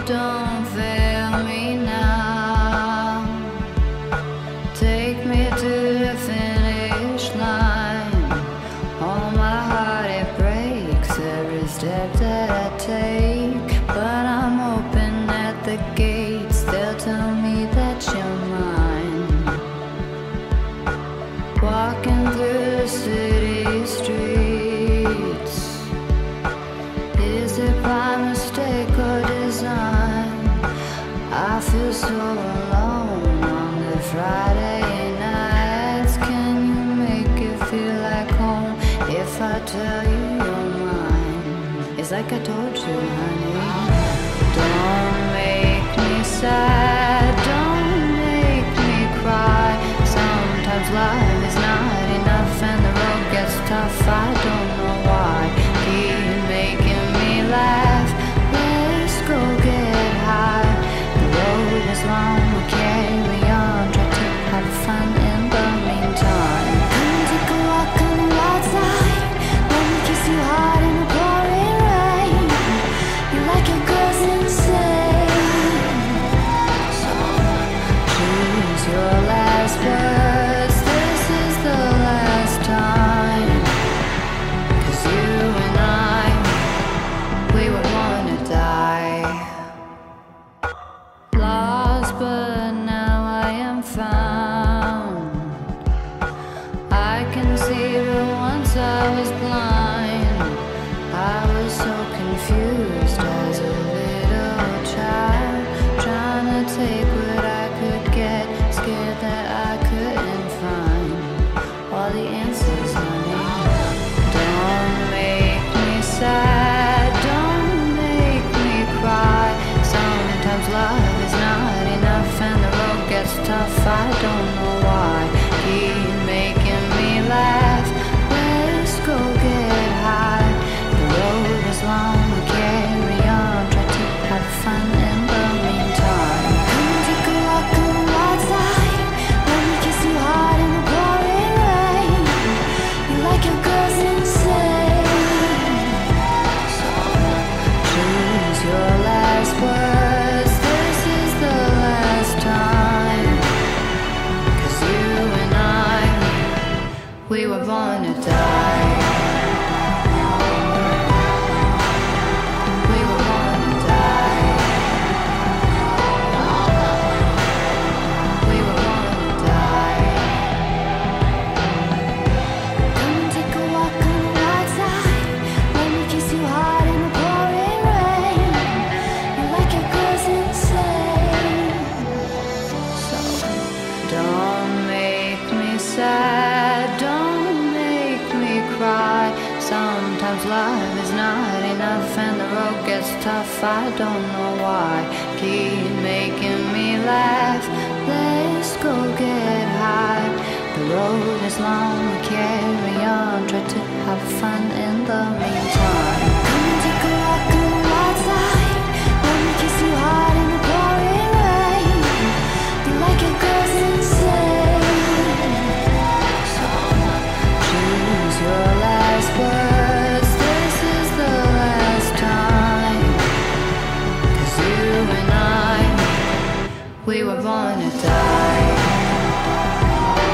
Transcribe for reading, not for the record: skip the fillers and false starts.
don't fail me now. Take me to the finish line. All my heart it breaks every step that I take, but I'm open at the gates. They'll tell me that you're mine. Walking through the city streets, is it by mistake or design? I feel so alone on the Friday nights. Can you make it feel like home if I tell you you're mine? It's like I told you, honey. Don't make me sad, don't make me cry. Sometimes life is not enough and the road gets tough. I don't know why. Keep making me laugh. Let's go get high. The road is long, we'll carry on. Try to have fun in the meantime. Come take a walk on the wild side. Let me kiss you hard in the pouring rain. You like your girls insane, so choose your last words. This is the last time. 'Cause you and I, we were born to die. Lost, but now I am found. I can see, but once I was blind. I was so confused as a little child, trying to take what I could get, scared that I couldn't find all the answers, honey. Don't make me sad, don't make me cry. Sometimes love is not enough and the road gets tough. I don't know why. Keep making me laugh. Let's go get high. The road is long, we carry on. Try to have fun in the meantime. Come take a walk on the wild side. Let me kiss you hard in the pouring rain. You like your girls insane, so choose your last words. This is the last time. 'Cause you and I, we were born to die. We were born to die. We were born to die. Come and take a walk on the wild side. Let me kiss you hard in the pouring rain. You like your girls insane, so don't make me sad, don't make me cry. Sometimes love is not enough and the road gets tough. I don't know why. Keep making me laugh. Let's go get high. The road is long, we carry on. Try to have fun in the meantime. Come and take a walk on the wild side. Let me kiss you hard in the pouring rain. You like your girls insane, so choose your last words. This is the last time. 'Cause you and I, we were born to die.